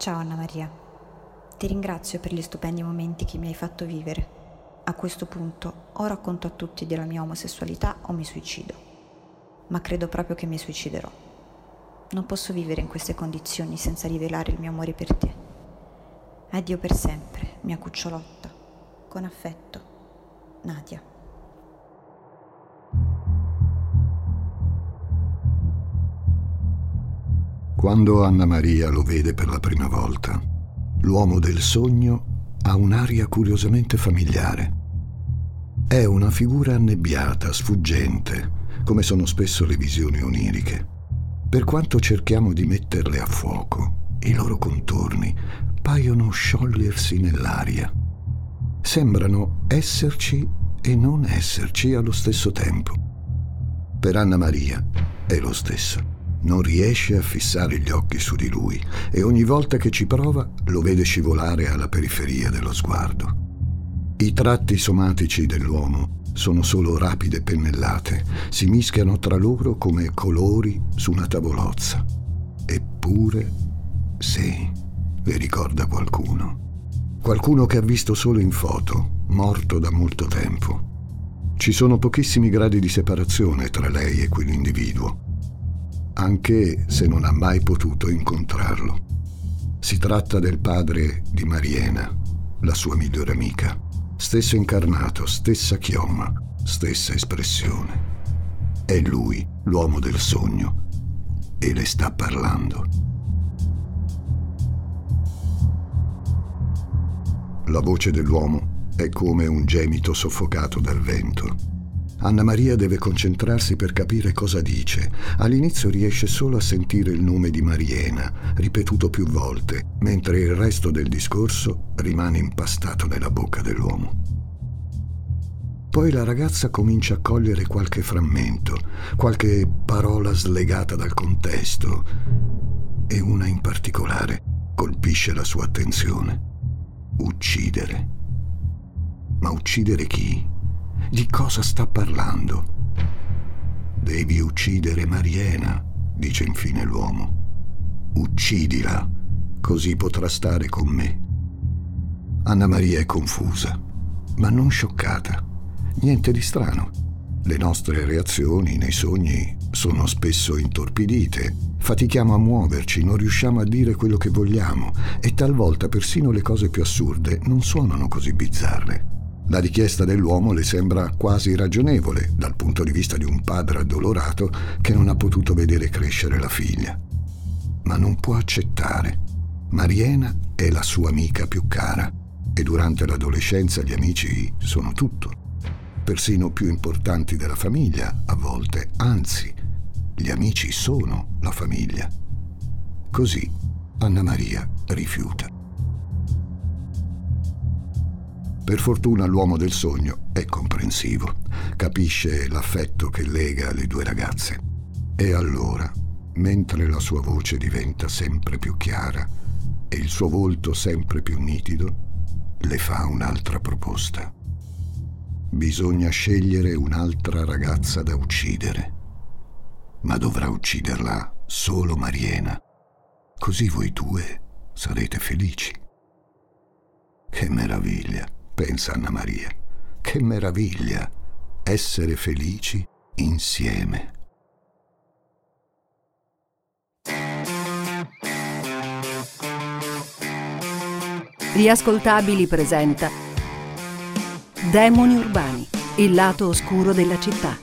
Ciao Anna Maria, ti ringrazio per gli stupendi momenti che mi hai fatto vivere. A questo punto o racconto a tutti della mia omosessualità o mi suicido. Ma credo proprio che mi suiciderò. Non posso vivere in queste condizioni senza rivelare il mio amore per te. Addio per sempre, mia cucciolotta. Con affetto, Nadia. Quando Anna Maria lo vede per la prima volta, l'uomo del sogno ha un'aria curiosamente familiare. È una figura annebbiata, sfuggente, come sono spesso le visioni oniriche. Per quanto cerchiamo di metterle a fuoco, i loro contorni paiono sciogliersi nell'aria. Sembrano esserci e non esserci allo stesso tempo. Per Anna Maria è lo stesso. Non riesce a fissare gli occhi su di lui e ogni volta che ci prova lo vede scivolare alla periferia dello sguardo. I tratti somatici dell'uomo sono solo rapide pennellate, si mischiano tra loro come colori su una tavolozza. Eppure, sì, le ricorda qualcuno. Qualcuno che ha visto solo in foto, morto da molto tempo. Ci sono pochissimi gradi di separazione tra lei e quell'individuo, anche se non ha mai potuto incontrarlo. Si tratta del padre di Mariena, la sua migliore amica. Stesso incarnato, stessa chioma, stessa espressione. È lui, l'uomo del sogno, e le sta parlando. La voce dell'uomo è come un gemito soffocato dal vento. Anna Maria deve concentrarsi per capire cosa dice. All'inizio riesce solo a sentire il nome di Mariena, ripetuto più volte, mentre il resto del discorso rimane impastato nella bocca dell'uomo. Poi la ragazza comincia a cogliere qualche frammento, qualche parola slegata dal contesto, e una in particolare colpisce la sua attenzione. Uccidere. Ma uccidere chi? Di cosa sta parlando? Devi uccidere Mariena, dice infine l'uomo. Uccidila, così potrà stare con me. Anna Maria è confusa, ma non scioccata. Niente di strano. Le nostre reazioni nei sogni sono spesso intorpidite. Fatichiamo a muoverci, non riusciamo a dire quello che vogliamo e talvolta persino le cose più assurde non suonano così bizzarre. La richiesta dell'uomo le sembra quasi ragionevole dal punto di vista di un padre addolorato che non ha potuto vedere crescere la figlia. Ma non può accettare. Mariena è la sua amica più cara e durante l'adolescenza gli amici sono tutto, persino più importanti della famiglia a volte, anzi, gli amici sono la famiglia. Così Anna Maria rifiuta. Per fortuna l'uomo del sogno è comprensivo, capisce l'affetto che lega le due ragazze. E allora, mentre la sua voce diventa sempre più chiara e il suo volto sempre più nitido, le fa un'altra proposta. Bisogna scegliere un'altra ragazza da uccidere, ma dovrà ucciderla solo Mariena. Così voi due sarete felici. Che meraviglia! Pensa Anna Maria, che meraviglia essere felici insieme. Riascoltabili presenta Demoni urbani, il lato oscuro della città.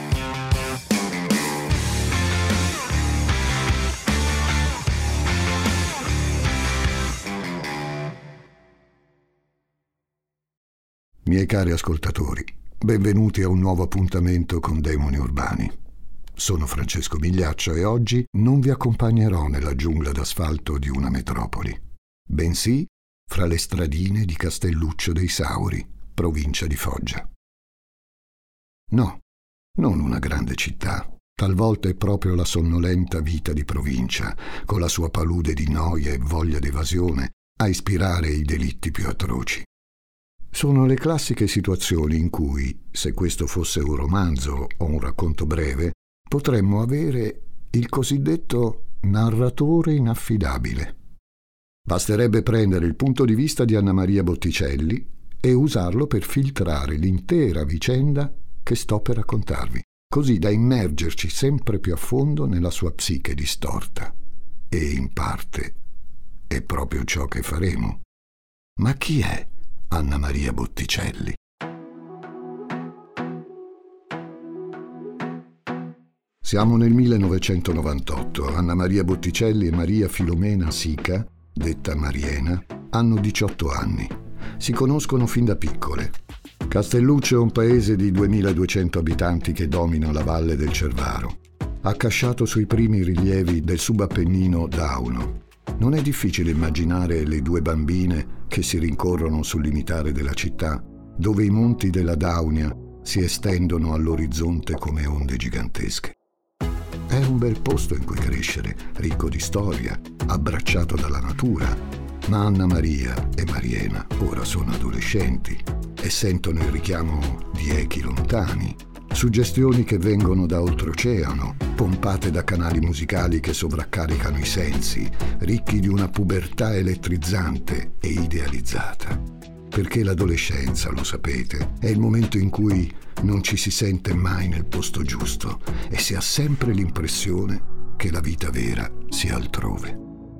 Miei cari ascoltatori, benvenuti a un nuovo appuntamento con Demoni Urbani. Sono Francesco Migliaccio e oggi non vi accompagnerò nella giungla d'asfalto di una metropoli, bensì fra le stradine di Castelluccio dei Sauri, provincia di Foggia. No, non una grande città. Talvolta è proprio la sonnolenta vita di provincia, con la sua palude di noia e voglia d'evasione, a ispirare i delitti più atroci. Sono le classiche situazioni in cui, se questo fosse un romanzo o un racconto breve, potremmo avere il cosiddetto narratore inaffidabile. Basterebbe prendere il punto di vista di Anna Maria Botticelli e usarlo per filtrare l'intera vicenda che sto per raccontarvi, così da immergerci sempre più a fondo nella sua psiche distorta. E in parte è proprio ciò che faremo. Ma chi è Anna Maria Botticelli? Siamo nel 1998. Anna Maria Botticelli e Maria Filomena Sica, detta Mariena, hanno 18 anni. Si conoscono fin da piccole. Castelluccio è un paese di 2200 abitanti che domina la valle del Cervaro, accasciato sui primi rilievi del subappennino dauno. Non è difficile immaginare le due bambine che si rincorrono sul limitare della città, dove i monti della Daunia si estendono all'orizzonte come onde gigantesche. È un bel posto in cui crescere, ricco di storia, abbracciato dalla natura. Ma Anna Maria e Mariena ora sono adolescenti e sentono il richiamo di echi lontani, suggestioni che vengono da oltreoceano, pompate da canali musicali che sovraccaricano i sensi, ricchi di una pubertà elettrizzante e idealizzata. Perché l'adolescenza, lo sapete, è il momento in cui non ci si sente mai nel posto giusto e si ha sempre l'impressione che la vita vera sia altrove.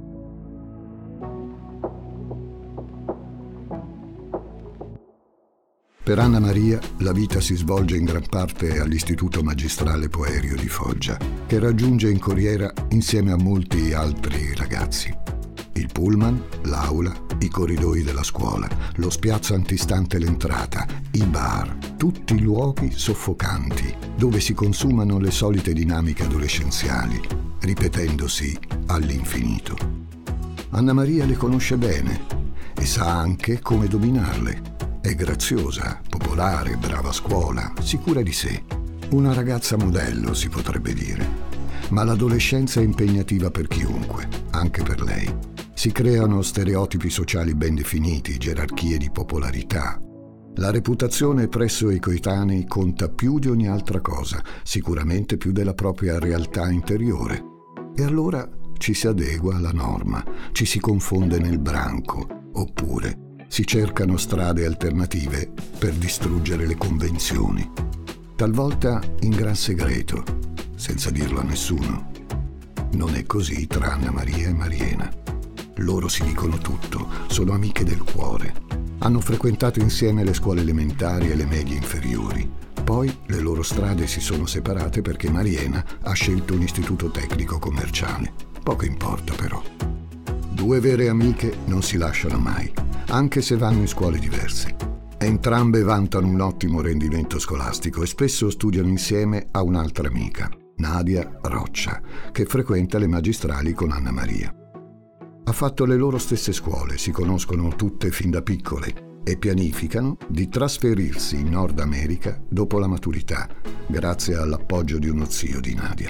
Per Anna Maria la vita si svolge in gran parte all'Istituto Magistrale Poerio di Foggia, che raggiunge in corriera insieme a molti altri ragazzi. Il pullman, l'aula, i corridoi della scuola, lo spiazzo antistante l'entrata, i bar, tutti luoghi soffocanti dove si consumano le solite dinamiche adolescenziali, ripetendosi all'infinito. Anna Maria le conosce bene e sa anche come dominarle. È graziosa, popolare, brava a scuola, sicura di sé. Una ragazza modello, si potrebbe dire. Ma l'adolescenza è impegnativa per chiunque, anche per lei. Si creano stereotipi sociali ben definiti, gerarchie di popolarità. La reputazione presso i coetanei conta più di ogni altra cosa, sicuramente più della propria realtà interiore. E allora ci si adegua alla norma, ci si confonde nel branco, oppure si cercano strade alternative per distruggere le convenzioni. Talvolta in gran segreto, senza dirlo a nessuno. Non è così tra Anna Maria e Mariena. Loro si dicono tutto, sono amiche del cuore. Hanno frequentato insieme le scuole elementari e le medie inferiori. Poi le loro strade si sono separate perché Mariena ha scelto un istituto tecnico commerciale. Poco importa però. Due vere amiche non si lasciano mai, anche se vanno in scuole diverse. Entrambe vantano un ottimo rendimento scolastico e spesso studiano insieme a un'altra amica, Nadia Roccia, che frequenta le magistrali con Anna Maria. Ha fatto le loro stesse scuole, si conoscono tutte fin da piccole e pianificano di trasferirsi in Nord America dopo la maturità, grazie all'appoggio di uno zio di Nadia.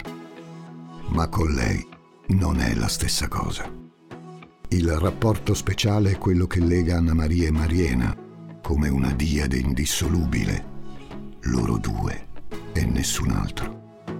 Ma con lei non è la stessa cosa. Il rapporto speciale è quello che lega Anna Maria e Mariena, come una diade indissolubile, loro due e nessun altro.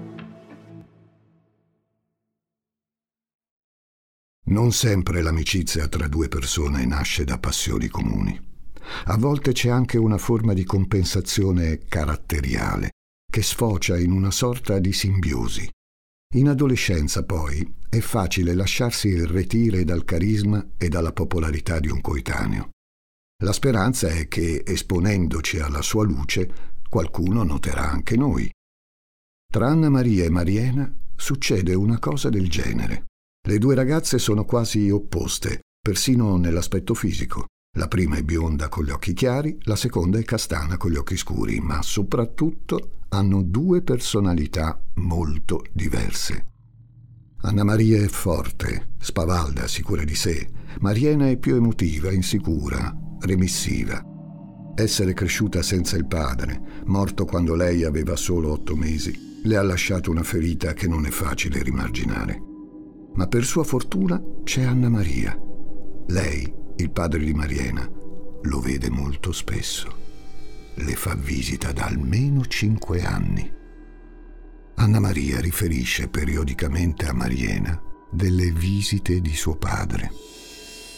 Non sempre l'amicizia tra due persone nasce da passioni comuni. A volte c'è anche una forma di compensazione caratteriale, che sfocia in una sorta di simbiosi. In adolescenza, poi, è facile lasciarsi irretire dal carisma e dalla popolarità di un coetaneo. La speranza è che, esponendoci alla sua luce, qualcuno noterà anche noi. Tra Anna Maria e Mariena succede una cosa del genere. Le due ragazze sono quasi opposte, persino nell'aspetto fisico. La prima è bionda con gli occhi chiari, la seconda è castana con gli occhi scuri, ma soprattutto hanno due personalità molto diverse. Anna Maria è forte, spavalda, sicura di sé. Mariena è più emotiva, insicura, remissiva. Essere cresciuta senza il padre, morto quando lei aveva solo 8 mesi, le ha lasciato una ferita che non è facile rimarginare. Ma per sua fortuna c'è Anna Maria. Lei, il padre di Mariena, lo vede molto spesso. Le fa visita da almeno 5 anni. Anna Maria riferisce periodicamente a Mariena delle visite di suo padre.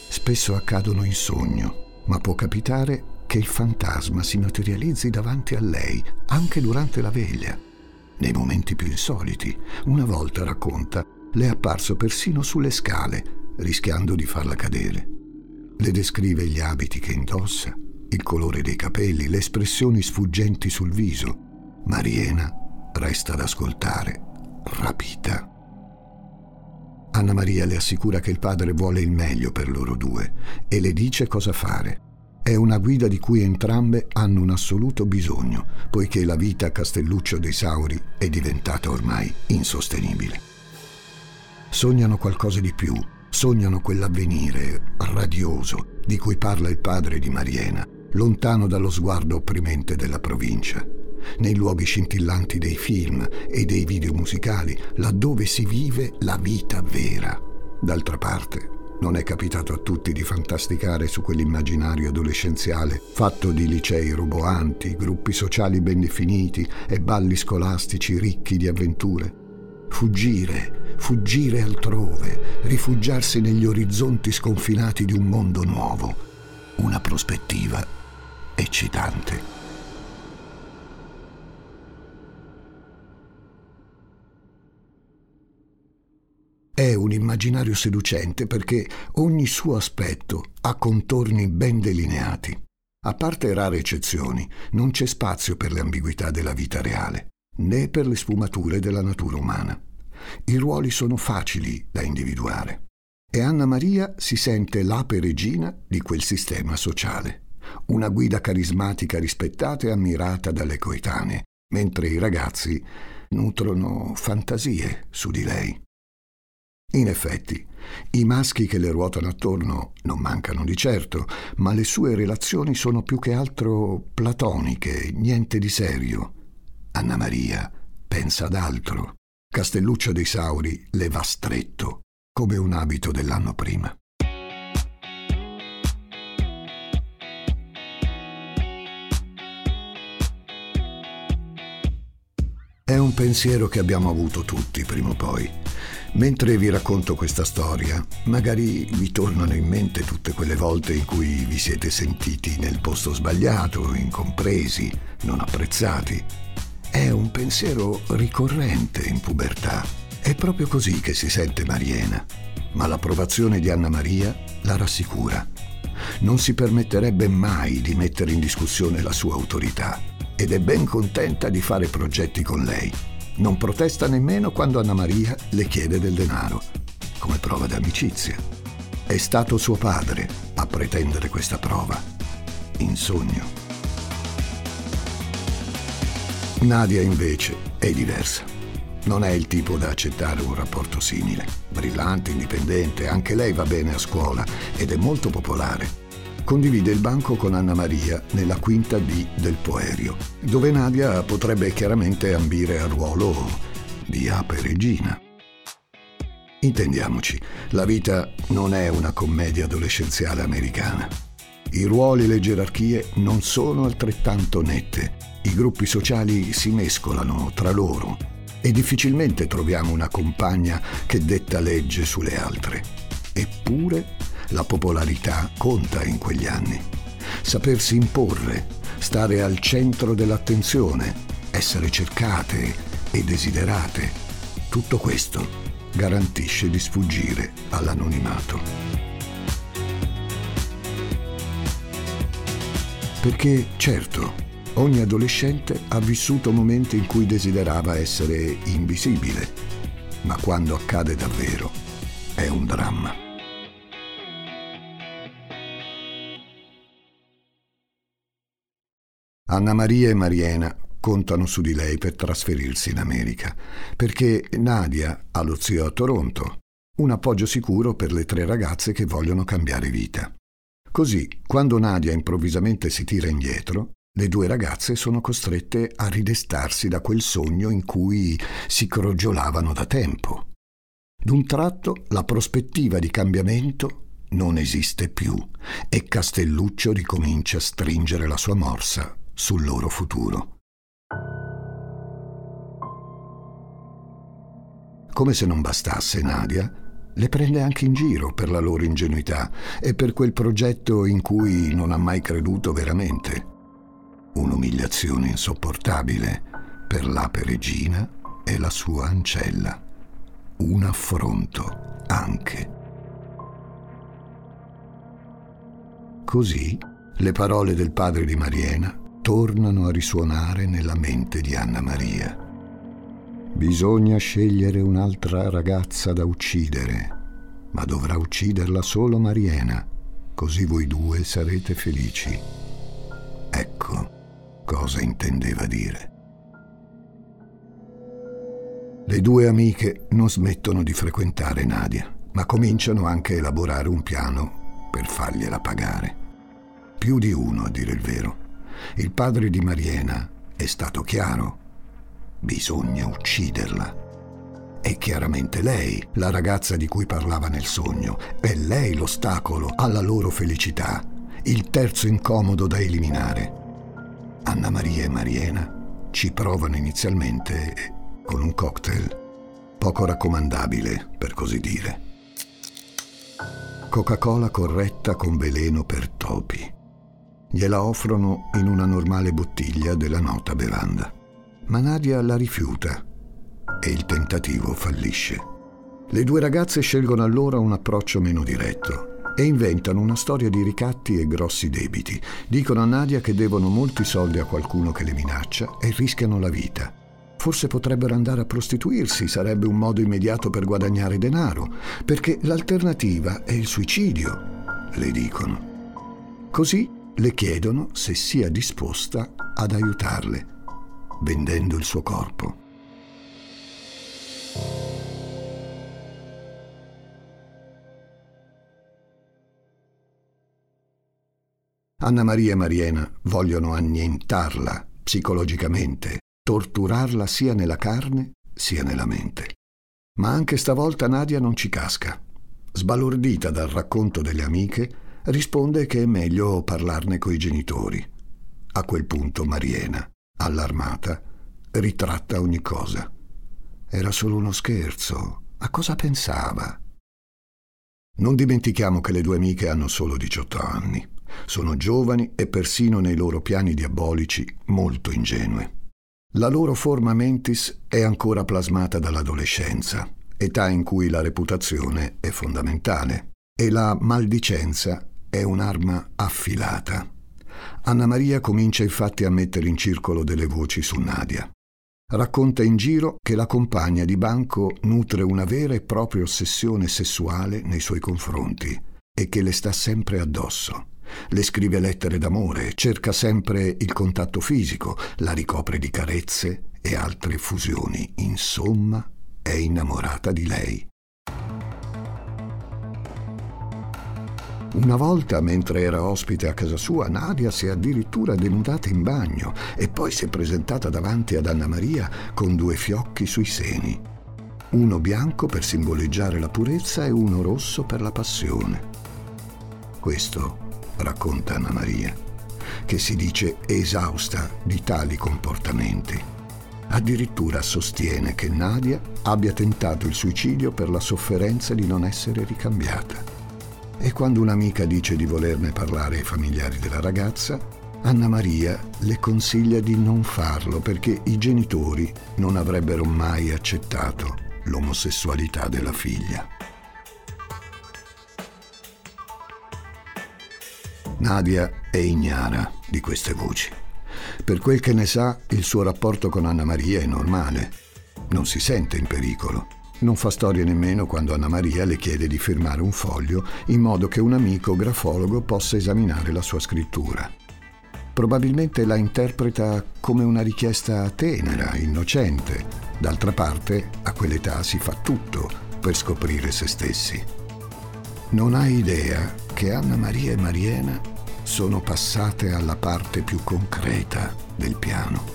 Spesso accadono in sogno, ma può capitare che il fantasma si materializzi davanti a lei anche durante la veglia. Nei momenti più insoliti, una volta, racconta, le è apparso persino sulle scale, rischiando di farla cadere. Le descrive gli abiti che indossa, il colore dei capelli, le espressioni sfuggenti sul viso. Mariena resta ad ascoltare, rapita. Anna Maria le assicura che il padre vuole il meglio per loro due e le dice cosa fare. È una guida di cui entrambe hanno un assoluto bisogno, poiché la vita a Castelluccio dei Sauri è diventata ormai insostenibile. Sognano qualcosa di più, sognano quell'avvenire radioso di cui parla il padre di Mariena, lontano dallo sguardo opprimente della provincia, nei luoghi scintillanti dei film e dei video musicali, laddove si vive la vita vera. D'altra parte, non è capitato a tutti di fantasticare su quell'immaginario adolescenziale fatto di licei roboanti, gruppi sociali ben definiti e balli scolastici ricchi di avventure. Fuggire altrove, rifugiarsi negli orizzonti sconfinati di un mondo nuovo, una prospettiva eccitante. È un immaginario seducente perché ogni suo aspetto ha contorni ben delineati. A parte rare eccezioni, non c'è spazio per le ambiguità della vita reale, né per le sfumature della natura umana. I ruoli sono facili da individuare e Anna Maria si sente l'ape regina di quel sistema sociale, una guida carismatica rispettata e ammirata dalle coetanee, mentre i ragazzi nutrono fantasie su di lei. In effetti, i maschi che le ruotano attorno non mancano di certo, ma le sue relazioni sono più che altro platoniche, niente di serio. Anna Maria pensa ad altro. Castelluccio dei Sauri le va stretto, come un abito dell'anno prima. È un pensiero che abbiamo avuto tutti prima o poi. Mentre vi racconto questa storia, magari vi tornano in mente tutte quelle volte in cui vi siete sentiti nel posto sbagliato, incompresi, non apprezzati. È un pensiero ricorrente in pubertà. È proprio così che si sente Mariena, ma l'approvazione di Anna Maria la rassicura. Non si permetterebbe mai di mettere in discussione la sua autorità ed è ben contenta di fare progetti con lei. Non protesta nemmeno quando Anna Maria le chiede del denaro, come prova d'amicizia. È stato suo padre a pretendere questa prova, in sogno. Nadia invece è diversa. Non è il tipo da accettare un rapporto simile. Brillante, indipendente, anche lei va bene a scuola ed è molto popolare. Condivide il banco con Anna Maria nella quinta D del Poerio, dove Nadia potrebbe chiaramente ambire al ruolo di ape regina. Intendiamoci, la vita non è una commedia adolescenziale americana. I ruoli e le gerarchie non sono altrettanto nette. I gruppi sociali si mescolano tra loro e difficilmente troviamo una compagna che detta legge sulle altre. Eppure la popolarità conta in quegli anni. Sapersi imporre, stare al centro dell'attenzione, essere cercate e desiderate, tutto questo garantisce di sfuggire all'anonimato. Perché, certo, ogni adolescente ha vissuto momenti in cui desiderava essere invisibile, ma quando accade davvero è un dramma. Anna Maria e Mariena contano su di lei per trasferirsi in America, perché Nadia ha lo zio a Toronto, un appoggio sicuro per le 3 ragazze che vogliono cambiare vita. Così, quando Nadia improvvisamente si tira indietro, le 2 ragazze sono costrette a ridestarsi da quel sogno in cui si crogiolavano da tempo. D'un tratto la prospettiva di cambiamento non esiste più e Castelluccio ricomincia a stringere la sua morsa sul loro futuro. Come se non bastasse, Nadia Le prende anche in giro per la loro ingenuità e per quel progetto in cui non ha mai creduto veramente. Un'umiliazione insopportabile per l'ape regina e la sua ancella. Un affronto anche. Così le parole del padre di Mariena tornano a risuonare nella mente di Anna Maria. Bisogna scegliere un'altra ragazza da uccidere, ma dovrà ucciderla solo Mariena, così voi due sarete felici. Ecco cosa intendeva dire. Le due amiche non smettono di frequentare Nadia, ma cominciano anche a elaborare un piano per fargliela pagare. Più di uno, a dire il vero. Il padre di Mariena è stato chiaro. Bisogna ucciderla. È chiaramente lei, la ragazza di cui parlava nel sogno. È lei l'ostacolo alla loro felicità, il terzo incomodo da eliminare. Anna Maria e Mariena ci provano inizialmente con un cocktail poco raccomandabile, per così dire. Coca-Cola corretta con veleno per topi. Gliela offrono in una normale bottiglia della nota bevanda. Ma Nadia la rifiuta e il tentativo fallisce. Le due ragazze scelgono allora un approccio meno diretto e inventano una storia di ricatti e grossi debiti. Dicono a Nadia che devono molti soldi a qualcuno che le minaccia e rischiano la vita. Forse potrebbero andare a prostituirsi, sarebbe un modo immediato per guadagnare denaro, perché l'alternativa è il suicidio, le dicono. Così le chiedono se sia disposta ad aiutarle, vendendo il suo corpo. Anna Maria e Mariena vogliono annientarla psicologicamente, torturarla sia nella carne sia nella mente. Ma anche stavolta Nadia non ci casca. Sbalordita dal racconto delle amiche, risponde che è meglio parlarne coi genitori. A quel punto Mariena, allarmata, ritratta ogni cosa. Era solo uno scherzo. A cosa pensava? Non dimentichiamo che le due amiche hanno solo 18 anni. Sono giovani e persino nei loro piani diabolici molto ingenue. La loro forma mentis è ancora plasmata dall'adolescenza, età in cui la reputazione è fondamentale, e la maldicenza è un'arma affilata. Anna Maria comincia infatti a mettere in circolo delle voci su Nadia. Racconta in giro che la compagna di banco nutre una vera e propria ossessione sessuale nei suoi confronti e che le sta sempre addosso. Le scrive lettere d'amore, cerca sempre il contatto fisico, la ricopre di carezze e altre effusioni. Insomma, è innamorata di lei. Una volta, mentre era ospite a casa sua, Nadia si è addirittura denudata in bagno e poi si è presentata davanti ad Anna Maria con 2 fiocchi sui seni. Uno bianco per simboleggiare la purezza e uno rosso per la passione. Questo racconta Anna Maria, che si dice esausta di tali comportamenti. Addirittura sostiene che Nadia abbia tentato il suicidio per la sofferenza di non essere ricambiata. E quando un'amica dice di volerne parlare ai familiari della ragazza, Anna Maria le consiglia di non farlo perché i genitori non avrebbero mai accettato l'omosessualità della figlia. Nadia è ignara di queste voci. Per quel che ne sa, il suo rapporto con Anna Maria è normale. Non si sente in pericolo. Non fa storie nemmeno quando Anna Maria le chiede di firmare un foglio in modo che un amico grafologo possa esaminare la sua scrittura. Probabilmente la interpreta come una richiesta tenera, innocente. D'altra parte, a quell'età si fa tutto per scoprire se stessi. Non ha idea che Anna Maria e Mariena sono passate alla parte più concreta del piano.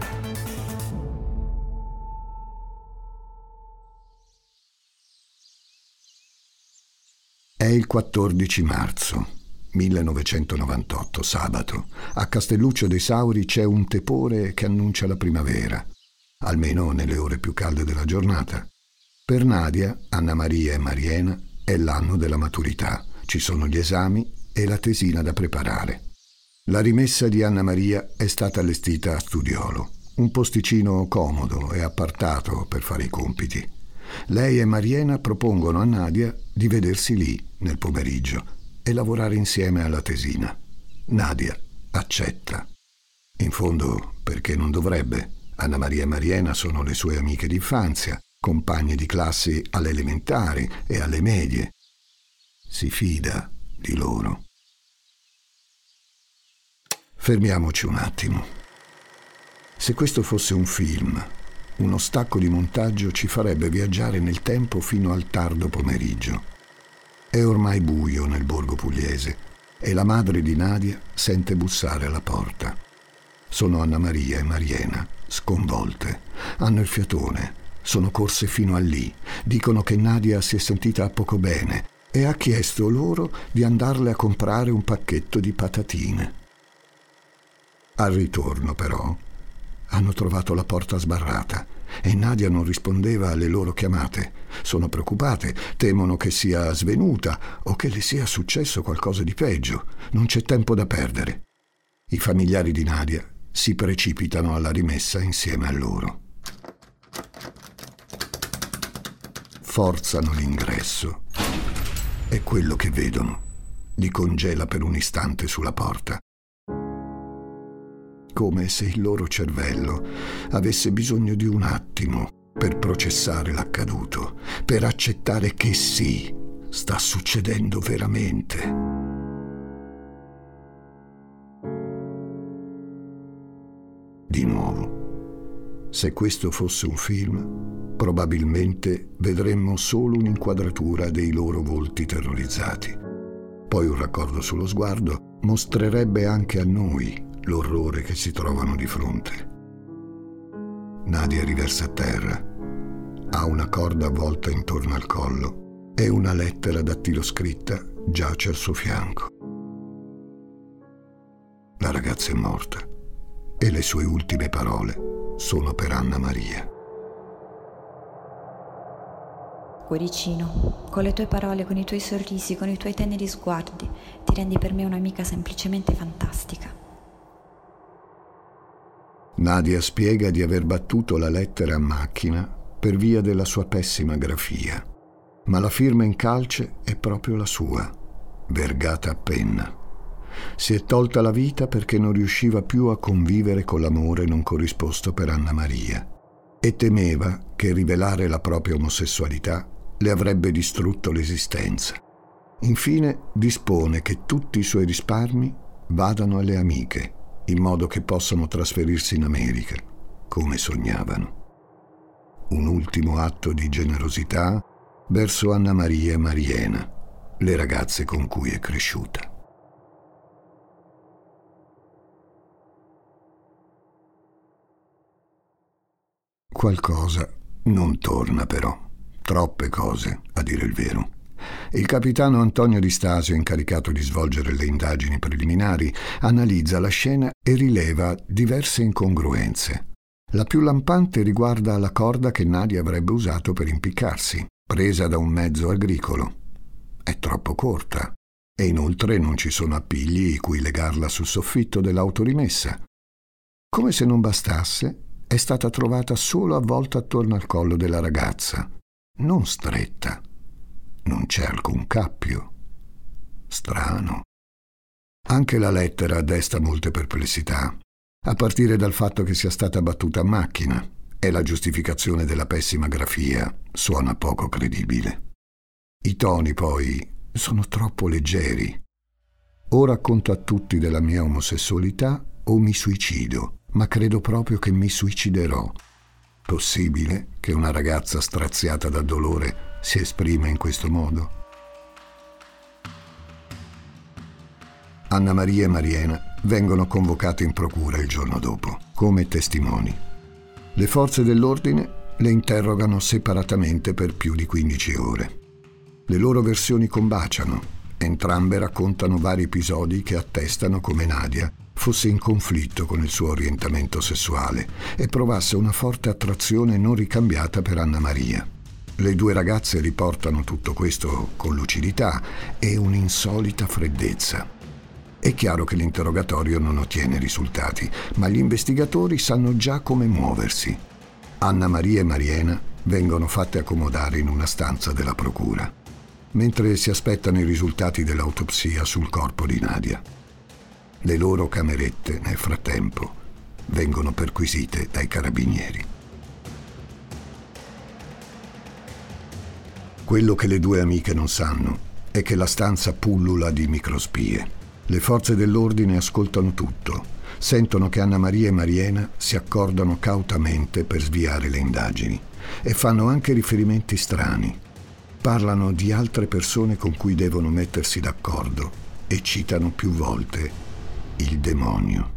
È il 14 marzo 1998, sabato. A Castelluccio dei Sauri c'è un tepore che annuncia la primavera, almeno nelle ore più calde della giornata. Per Nadia, Anna Maria e Mariena è l'anno della maturità. Ci sono gli esami e la tesina da preparare. La rimessa di Anna Maria è stata allestita a studiolo, un posticino comodo e appartato per fare i compiti. Lei e Mariena propongono a Nadia di vedersi lì nel pomeriggio e lavorare insieme alla tesina. Nadia accetta. In fondo, perché non dovrebbe? Anna Maria e Mariena sono le sue amiche d'infanzia, compagne di classi alle elementari e alle medie. Si fida di loro. Fermiamoci un attimo. Se questo fosse un film, uno stacco di montaggio ci farebbe viaggiare nel tempo fino al tardo pomeriggio. È ormai buio nel borgo pugliese e la madre di Nadia sente bussare alla porta. Sono Anna Maria e Mariena, sconvolte. Hanno il fiatone. Sono corse fino a lì. Dicono che Nadia si è sentita poco bene e ha chiesto loro di andarle a comprare un pacchetto di patatine. Al ritorno, però, hanno trovato la porta sbarrata e Nadia non rispondeva alle loro chiamate. Sono preoccupate, temono che sia svenuta o che le sia successo qualcosa di peggio. Non c'è tempo da perdere. I familiari di Nadia si precipitano alla rimessa insieme a loro. Forzano l'ingresso e quello che vedono li congela per un istante sulla porta. Come se il loro cervello avesse bisogno di un attimo per processare l'accaduto, per accettare che sì, sta succedendo veramente. Di nuovo, se questo fosse un film, probabilmente vedremmo solo un'inquadratura dei loro volti terrorizzati. Poi un raccordo sullo sguardo mostrerebbe anche a noi l'orrore che si trovano di fronte. Nadia riversa a terra, ha una corda avvolta intorno al collo e una lettera dattiloscritta giace al suo fianco. La ragazza è morta e le sue ultime parole sono per Anna Maria. Cuoricino, con le tue parole, con i tuoi sorrisi, con i tuoi teneri sguardi, ti rendi per me un'amica semplicemente fantastica. Nadia spiega di aver battuto la lettera a macchina per via della sua pessima grafia, ma la firma in calce è proprio la sua, vergata a penna. Si è tolta la vita perché non riusciva più a convivere con l'amore non corrisposto per Anna Maria e temeva che rivelare la propria omosessualità le avrebbe distrutto l'esistenza. Infine dispone che tutti i suoi risparmi vadano alle amiche, in modo che possano trasferirsi in America, come sognavano. Un ultimo atto di generosità verso Anna Maria e Mariena, le ragazze con cui è cresciuta. Qualcosa non torna però. Troppe cose, a dire il vero. Il capitano Antonio Di Stasio, incaricato di svolgere le indagini preliminari, analizza la scena e rileva diverse incongruenze. La più lampante riguarda la corda che Nadia avrebbe usato per impiccarsi, presa da un mezzo agricolo. È troppo corta e inoltre non ci sono appigli cui legarla sul soffitto dell'autorimessa. Come se non bastasse, è stata trovata solo avvolta attorno al collo della ragazza, non stretta. Non c'è alcun cappio. Strano. Anche la lettera desta molte perplessità, a partire dal fatto che sia stata battuta a macchina, e la giustificazione della pessima grafia suona poco credibile. I toni, poi, sono troppo leggeri. O racconto a tutti della mia omosessualità o mi suicido, ma credo proprio che mi suiciderò. Possibile che una ragazza straziata dal dolore si esprima in questo modo? Anna Maria e Mariena vengono convocate in procura il giorno dopo, come testimoni. Le forze dell'ordine le interrogano separatamente per più di 15 ore. Le loro versioni combaciano, entrambe raccontano vari episodi che attestano come Nadia fosse in conflitto con il suo orientamento sessuale e provasse una forte attrazione non ricambiata per Anna Maria. Le due ragazze riportano tutto questo con lucidità e un'insolita freddezza. È chiaro che l'interrogatorio non ottiene risultati, ma gli investigatori sanno già come muoversi. Anna Maria e Mariena vengono fatte accomodare in una stanza della procura, mentre si aspettano i risultati dell'autopsia sul corpo di Nadia. Le loro camerette, nel frattempo, vengono perquisite dai carabinieri. Quello che le due amiche non sanno è che la stanza pullula di microspie. Le forze dell'ordine ascoltano tutto, sentono che Anna Maria e Mariena si accordano cautamente per sviare le indagini e fanno anche riferimenti strani. Parlano di altre persone con cui devono mettersi d'accordo e citano più volte il demonio.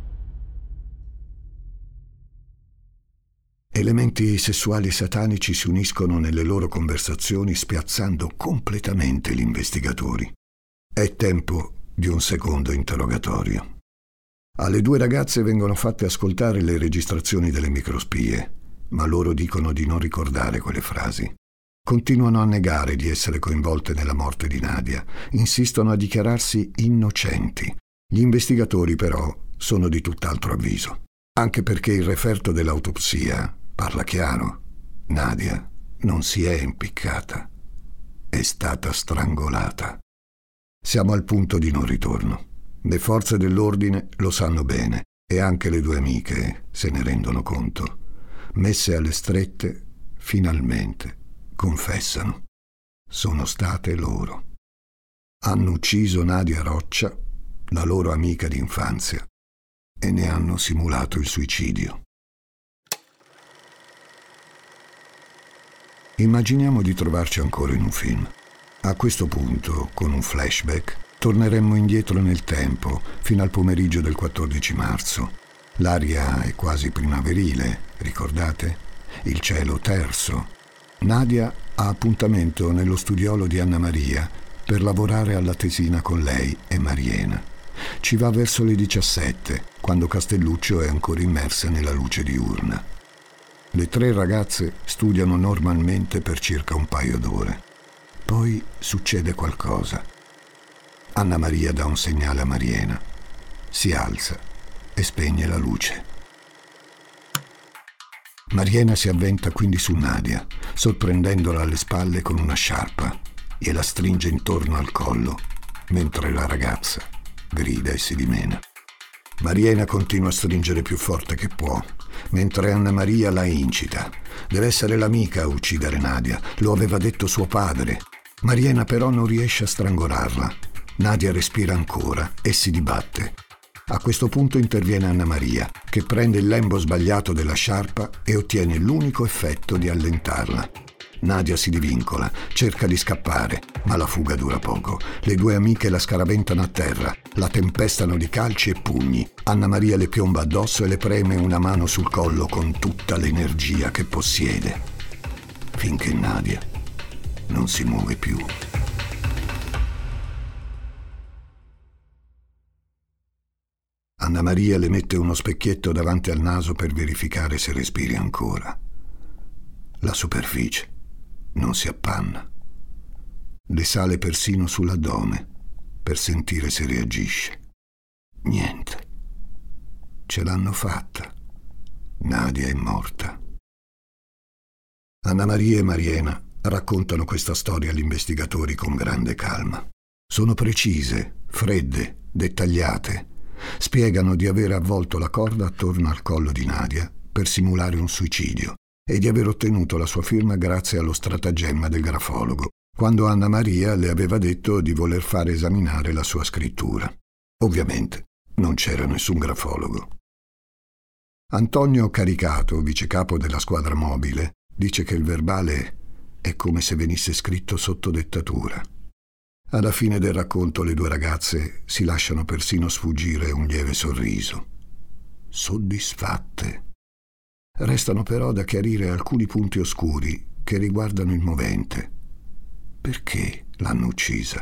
Elementi sessuali satanici si uniscono nelle loro conversazioni, spiazzando completamente gli investigatori. È tempo di un secondo interrogatorio. Alle due ragazze vengono fatte ascoltare le registrazioni delle microspie, ma loro dicono di non ricordare quelle frasi. Continuano a negare di essere coinvolte nella morte di Nadia, insistono a dichiararsi innocenti. Gli investigatori, però, sono di tutt'altro avviso, anche perché il referto dell'autopsia parla chiaro. Nadia non si è impiccata, è stata strangolata. Siamo al punto di non ritorno. Le forze dell'ordine lo sanno bene e anche le due amiche se ne rendono conto. Messe alle strette, finalmente confessano. Sono state loro. Hanno ucciso Nadia Roccia, la loro amica d'infanzia, e ne hanno simulato il suicidio. Immaginiamo di trovarci ancora in un film. A questo punto, con un flashback, torneremmo indietro nel tempo, fino al pomeriggio del 14 marzo. L'aria è quasi primaverile, ricordate? Il cielo terso. Nadia ha appuntamento nello studiolo di Anna Maria per lavorare alla tesina con lei e Mariena. Ci va verso le 17, quando Castelluccio è ancora immersa nella luce diurna. Le tre ragazze studiano normalmente per circa un paio d'ore. Poi succede qualcosa. Anna Maria dà un segnale a Mariena. Si alza e spegne la luce. Mariena si avventa quindi su Nadia, sorprendendola alle spalle con una sciarpa. Gliela stringe intorno al collo, mentre la ragazza grida e si dimena. Mariena continua a stringere più forte che può, mentre Anna Maria la incita. Deve essere l'amica a uccidere Nadia, lo aveva detto suo padre. Mariena però non riesce a strangolarla. Nadia respira ancora e si dibatte. A questo punto interviene Anna Maria, che prende il lembo sbagliato della sciarpa e ottiene l'unico effetto di allentarla. Nadia si divincola, cerca di scappare, ma la fuga dura poco. Le due amiche la scaraventano a terra, la tempestano di calci e pugni. Anna Maria le piomba addosso e le preme una mano sul collo con tutta l'energia che possiede, finché Nadia non si muove più. Anna Maria le mette uno specchietto davanti al naso per verificare se respiri ancora. La superficie non si appanna. Le sale persino sull'addome per sentire se reagisce. Niente. Ce l'hanno fatta. Nadia è morta. Anna Maria e Mariena raccontano questa storia agli investigatori con grande calma. Sono precise, fredde, dettagliate. Spiegano di aver avvolto la corda attorno al collo di Nadia per simulare un suicidio e di aver ottenuto la sua firma grazie allo stratagemma del grafologo, quando Anna Maria le aveva detto di voler fare esaminare la sua scrittura. Ovviamente non c'era nessun grafologo. Antonio Caricato, vicecapo della squadra mobile, dice che il verbale è come se venisse scritto sotto dettatura. Alla fine del racconto le due ragazze si lasciano persino sfuggire un lieve sorriso. Soddisfatte. Restano però da chiarire alcuni punti oscuri che riguardano il movente. Perché l'hanno uccisa?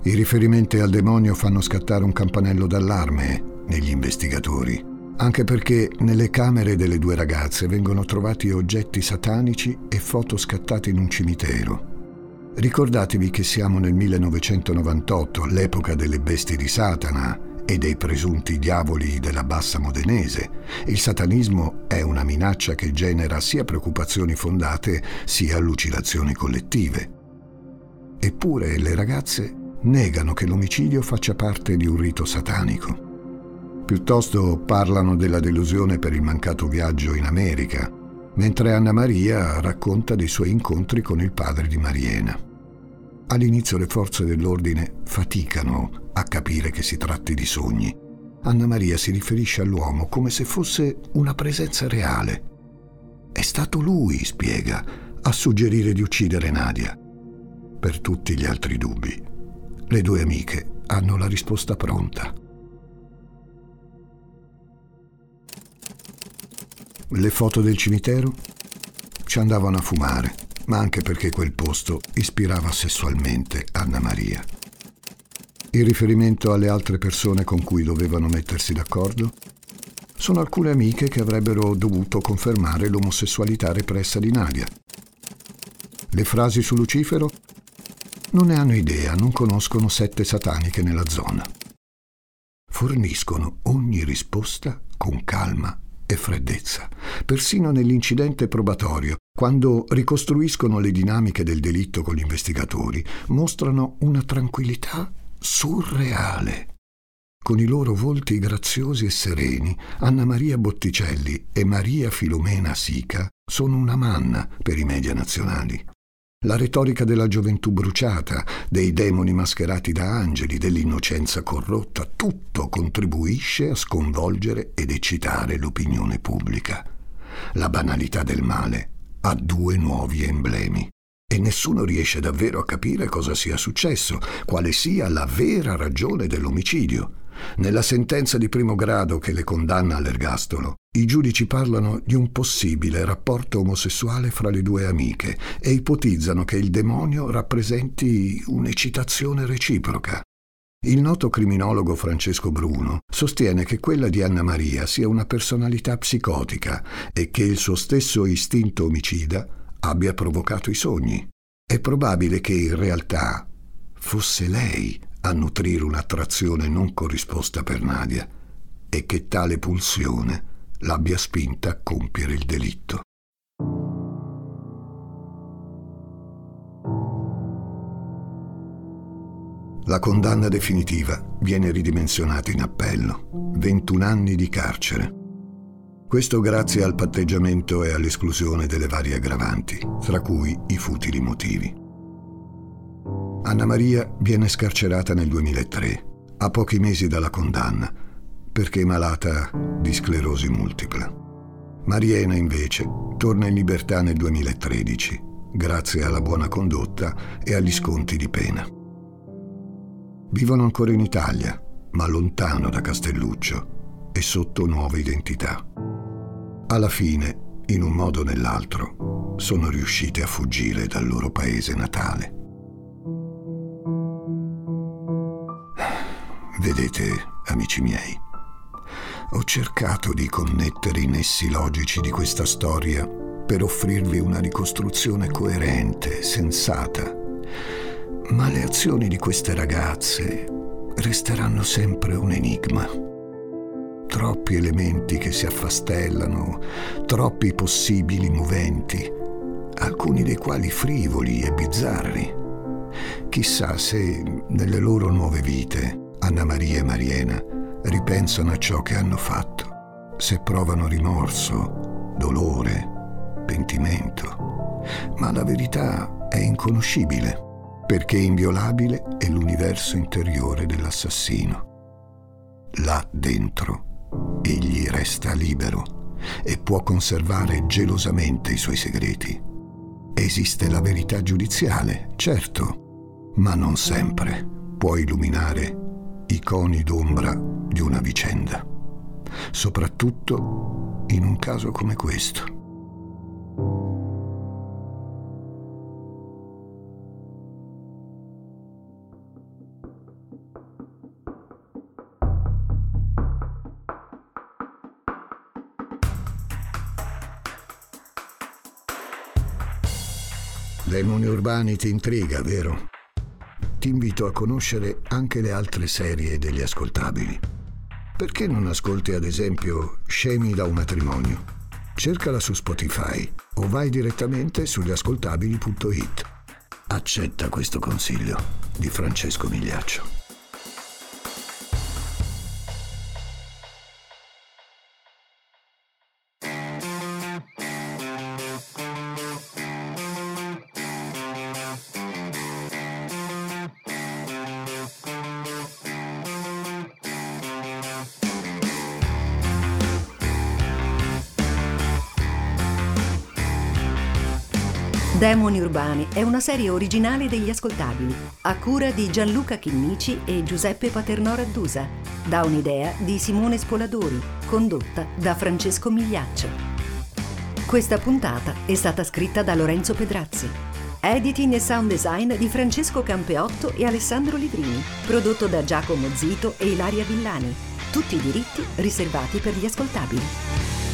I riferimenti al demonio fanno scattare un campanello d'allarme negli investigatori, anche perché nelle camere delle due ragazze vengono trovati oggetti satanici e foto scattate in un cimitero. Ricordatevi che siamo nel 1998, l'epoca delle bestie di Satana e dei presunti diavoli della bassa modenese. Il satanismo è una minaccia che genera sia preoccupazioni fondate sia allucinazioni collettive. Eppure le ragazze negano che l'omicidio faccia parte di un rito satanico. Piuttosto parlano della delusione per il mancato viaggio in America, mentre Anna Maria racconta dei suoi incontri con il padre di Mariena. All'inizio le forze dell'ordine faticano a capire che si tratti di sogni. Anna Maria si riferisce all'uomo come se fosse una presenza reale. È stato lui, spiega, a suggerire di uccidere Nadia. Per tutti gli altri dubbi, le due amiche hanno la risposta pronta. Le foto del cimitero ci andavano a fumare, ma anche perché quel posto ispirava sessualmente Anna Maria. Il riferimento alle altre persone con cui dovevano mettersi d'accordo sono alcune amiche che avrebbero dovuto confermare l'omosessualità repressa di Nadia. Le frasi su Lucifero non ne hanno idea, non conoscono sette sataniche nella zona. Forniscono ogni risposta con calma e freddezza. Persino nell'incidente probatorio, quando ricostruiscono le dinamiche del delitto con gli investigatori, mostrano una tranquillità surreale. Con i loro volti graziosi e sereni, Anna Maria Botticelli e Maria Filomena Sica sono una manna per i media nazionali. La retorica della gioventù bruciata, dei demoni mascherati da angeli, dell'innocenza corrotta, tutto contribuisce a sconvolgere ed eccitare l'opinione pubblica. La banalità del male ha due nuovi emblemi e nessuno riesce davvero a capire cosa sia successo, quale sia la vera ragione dell'omicidio. Nella sentenza di primo grado che le condanna all'ergastolo, i giudici parlano di un possibile rapporto omosessuale fra le due amiche e ipotizzano che il demonio rappresenti un'eccitazione reciproca. Il noto criminologo Francesco Bruno sostiene che quella di Anna Maria sia una personalità psicotica e che il suo stesso istinto omicida abbia provocato i sogni. È probabile che in realtà fosse lei a nutrire un'attrazione non corrisposta per Nadia e che tale pulsione l'abbia spinta a compiere il delitto. La condanna definitiva viene ridimensionata in appello, 21 anni di carcere. Questo grazie al patteggiamento e all'esclusione delle varie aggravanti, tra cui i futili motivi. Anna Maria viene scarcerata nel 2003, a pochi mesi dalla condanna, perché è malata di sclerosi multipla. Mariena, invece, torna in libertà nel 2013, grazie alla buona condotta e agli sconti di pena. Vivono ancora in Italia, ma lontano da Castelluccio e sotto nuove identità. Alla fine, in un modo o nell'altro, sono riuscite a fuggire dal loro paese natale. Vedete, amici miei, ho cercato di connettere i nessi logici di questa storia per offrirvi una ricostruzione coerente, sensata, ma le azioni di queste ragazze resteranno sempre un enigma. Troppi elementi che si affastellano, troppi possibili moventi, alcuni dei quali frivoli e bizzarri. Chissà se nelle loro nuove vite Anna Maria e Mariena ripensano a ciò che hanno fatto, se provano rimorso, dolore, pentimento. Ma la verità è inconoscibile, perché inviolabile è l'universo interiore dell'assassino. Là dentro egli resta libero e può conservare gelosamente i suoi segreti. Esiste la verità giudiziale, certo, ma non sempre può illuminare i coni d'ombra di una vicenda, soprattutto in un caso come questo. Demoni urbani ti intriga, vero? Ti invito a conoscere anche le altre serie degli ascoltabili. Perché non ascolti ad esempio Scemi da un matrimonio? Cercala su Spotify o vai direttamente sugli ascoltabili.it. Accetta questo consiglio di Francesco Migliaccio. Demoni urbani è una serie originale degli ascoltabili, a cura di Gianluca Chinnici e Giuseppe Paternò Raddusa, da un'idea di Simone Spoladori, condotta da Francesco Migliaccio. Questa puntata è stata scritta da Lorenzo Pedrazzi. Editing e sound design di Francesco Campeotto e Alessandro Livrini, prodotto da Giacomo Zito e Ilaria Villani. Tutti i diritti riservati per gli ascoltabili.